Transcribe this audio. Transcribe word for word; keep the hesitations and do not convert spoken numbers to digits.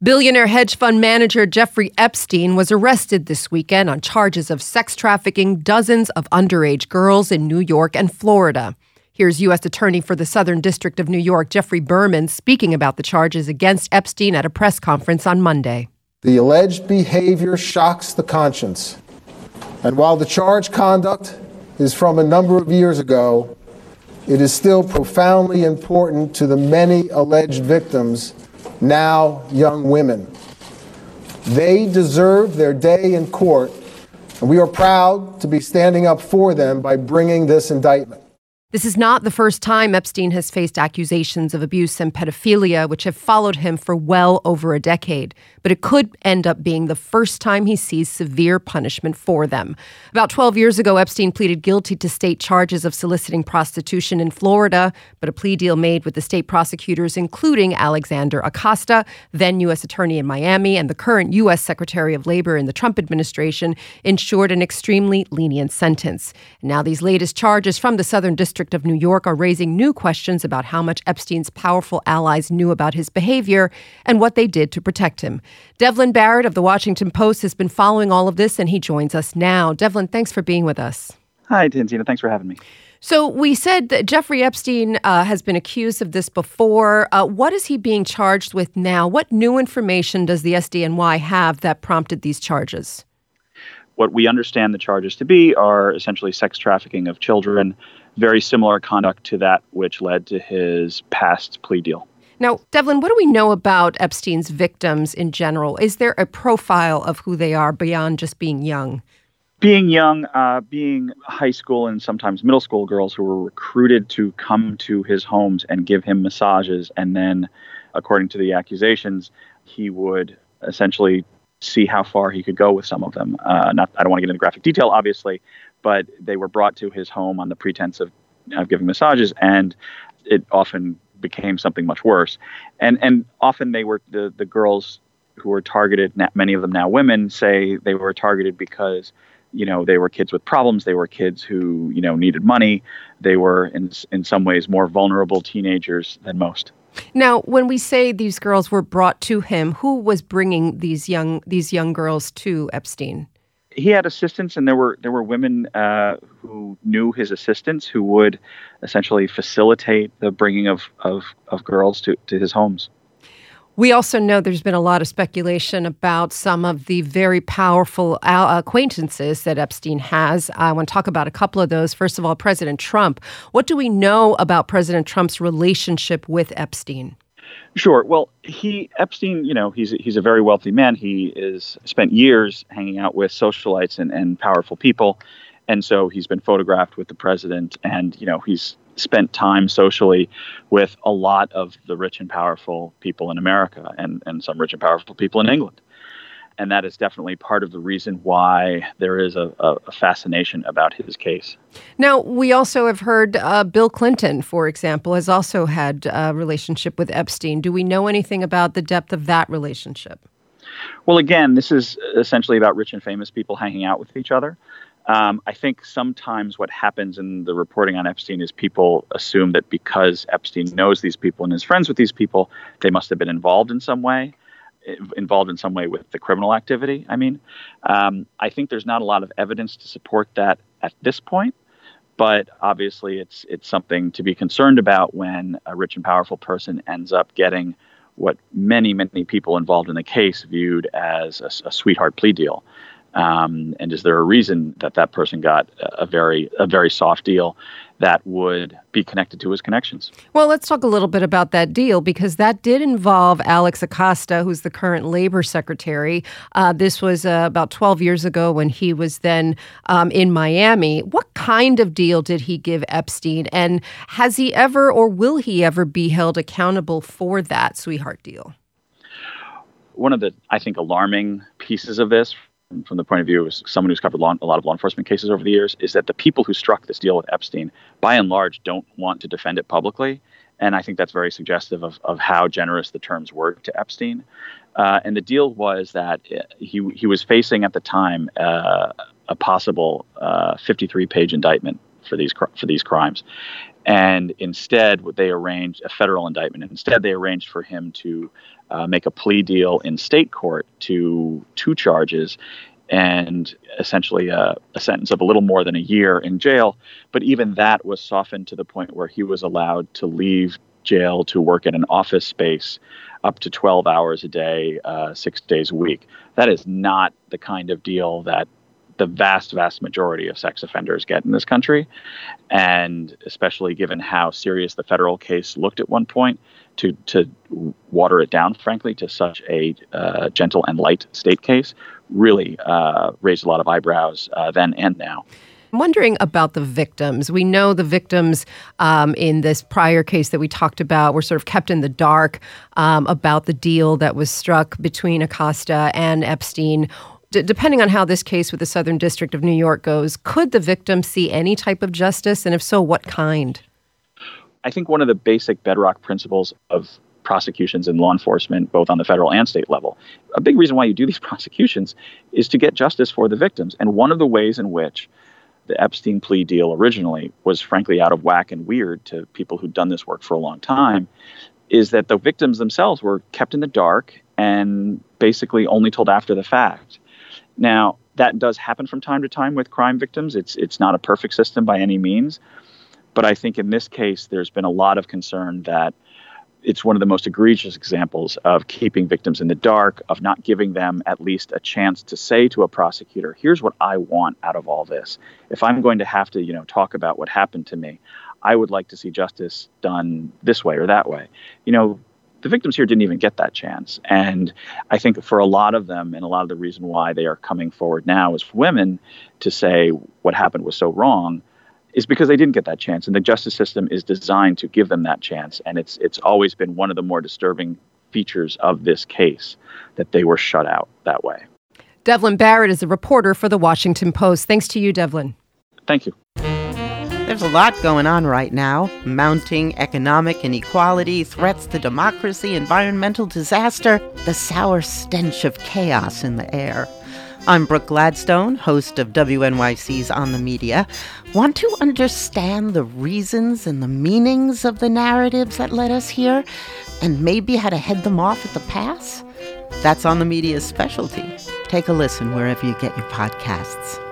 Billionaire hedge fund manager Jeffrey Epstein was arrested this weekend on charges of sex trafficking dozens of underage girls in New York and Florida. Here's U S Attorney for the Southern District of New York, Geoffrey Berman, speaking about the charges against Epstein at a press conference on Monday. The alleged behavior shocks the conscience. And while the charged conduct is from a number of years ago, it is still profoundly important to the many alleged victims, now young women. They deserve their day in court, and we are proud to be standing up for them by bringing this indictment. This is not the first time Epstein has faced accusations of abuse and pedophilia, which have followed him for well over a decade. But it could end up being the first time he sees severe punishment for them. About twelve years ago, Epstein pleaded guilty to state charges of soliciting prostitution in Florida, but a plea deal made with the state prosecutors, including Alexander Acosta, then U S Attorney in Miami, and the current U S Secretary of Labor in the Trump administration, ensured an extremely lenient sentence. And now these latest charges from the Southern District of New York are raising new questions about how much Epstein's powerful allies knew about his behavior and what they did to protect him. Devlin Barrett of The Washington Post has been following all of this, and he joins us now. Devlin, thanks for being with us. Hi, Tanzina. Thanks for having me. So we said that Jeffrey Epstein uh, has been accused of this before. Uh, what is he being charged with now? What new information does the S D N Y have that prompted these charges? What we understand the charges to be are essentially sex trafficking of children, very similar conduct to that which led to his past plea deal. Now, Devlin, what do we know about Epstein's victims in general? Is there a profile of who they are beyond just being young? Being young, uh, being high school and sometimes middle school girls who were recruited to come to his homes and give him massages. And then, according to the accusations, he would essentially see how far he could go with some of them. Uh, not, I don't want to get into graphic detail, obviously, but they were brought to his home on the pretense of, of giving massages, and it often became something much worse. And and often they were the, the girls who were targeted, many of them now women, say they were targeted because, you know, they were kids with problems. They were kids who, you know, needed money. They were in in some ways more vulnerable teenagers than most. Now, when we say these girls were brought to him, who was bringing these young these young girls to Epstein? He had assistants, and there were there were women uh, who knew his assistants who would essentially facilitate the bringing of of, of girls to, to his homes. We also know there's been a lot of speculation about some of the very powerful acquaintances that Epstein has. I want to talk about a couple of those. First of all, President Trump. What do we know about President Trump's relationship with Epstein? Sure. Well, he Epstein, you know, he's he's a very wealthy man. He is spent years hanging out with socialites and, and powerful people. And so he's been photographed with the president, and, you know, he's spent time socially with a lot of the rich and powerful people in America, and, and some rich and powerful people in England. And that is definitely part of the reason why there is a, a, a fascination about his case. Now, we also have heard uh, Bill Clinton, for example, has also had a relationship with Epstein. Do we know anything about the depth of that relationship? Well, again, this is essentially about rich and famous people hanging out with each other. Um, I think sometimes what happens in the reporting on Epstein is people assume that because Epstein knows these people and is friends with these people, they must have been involved in some way. involved in some way with the criminal activity. I mean, um, I think there's not a lot of evidence to support that at this point, but obviously it's it's something to be concerned about when a rich and powerful person ends up getting what many, many people involved in the case viewed as a, a sweetheart plea deal. Um, and is there a reason that that person got a very a very soft deal that would be connected to his connections? Well, let's talk a little bit about that deal, because that did involve Alex Acosta, who's the current labor secretary. Uh, this was uh, about twelve years ago when he was then um, in Miami. What kind of deal did he give Epstein? And has he ever, or will he ever, be held accountable for that sweetheart deal? One of the, I think, alarming pieces of this, from the point of view of someone who's covered law, a lot of law enforcement cases over the years, is that the people who struck this deal with Epstein, by and large, don't want to defend it publicly. And I think that's very suggestive of, of how generous the terms were to Epstein. Uh, and the deal was that he he was facing at the time uh, a possible uh, fifty-three page indictment for these for these crimes. And instead, what they arranged, a federal indictment, and instead they arranged for him to uh, make a plea deal in state court to two charges and essentially a, a sentence of a little more than a year in jail. But even that was softened to the point where he was allowed to leave jail to work in an office space up to twelve hours a day, uh, six days a week. That is not the kind of deal that the vast, vast majority of sex offenders get in this country. And especially given how serious the federal case looked at one point, to to water it down, frankly, to such a uh, gentle and light state case really uh, raised a lot of eyebrows uh, then and now. I'm wondering about the victims. We know the victims um, in this prior case that we talked about were sort of kept in the dark um, about the deal that was struck between Acosta and Epstein. D- depending on how this case with the Southern District of New York goes, could the victim see any type of justice? And if so, what kind? I think one of the basic bedrock principles of prosecutions in law enforcement, both on the federal and state level, a big reason why you do these prosecutions is to get justice for the victims. And one of the ways in which the Epstein plea deal originally was frankly out of whack and weird to people who'd done this work for a long time is that the victims themselves were kept in the dark and basically only told after the fact. Now, that does happen from time to time with crime victims. It's it's not a perfect system by any means. But I think in this case, there's been a lot of concern that it's one of the most egregious examples of keeping victims in the dark, of not giving them at least a chance to say to a prosecutor, here's what I want out of all this. If I'm going to have to, you know, talk about what happened to me, I would like to see justice done this way or that way. You know, the victims here didn't even get that chance. And I think for a lot of them, and a lot of the reason why they are coming forward now as women to say what happened was so wrong, is because they didn't get that chance. And the justice system is designed to give them that chance. And it's it's always been one of the more disturbing features of this case that they were shut out that way. Devlin Barrett is a reporter for The Washington Post. Thanks to you, Devlin. Thank you. There's a lot going on right now. Mounting economic inequality, threats to democracy, environmental disaster, the sour stench of chaos in the air. I'm Brooke Gladstone, host of W N Y C's On the Media. Want to understand the reasons and the meanings of the narratives that led us here, and maybe how to head them off at the pass? That's On the Media's specialty. Take a listen wherever you get your podcasts.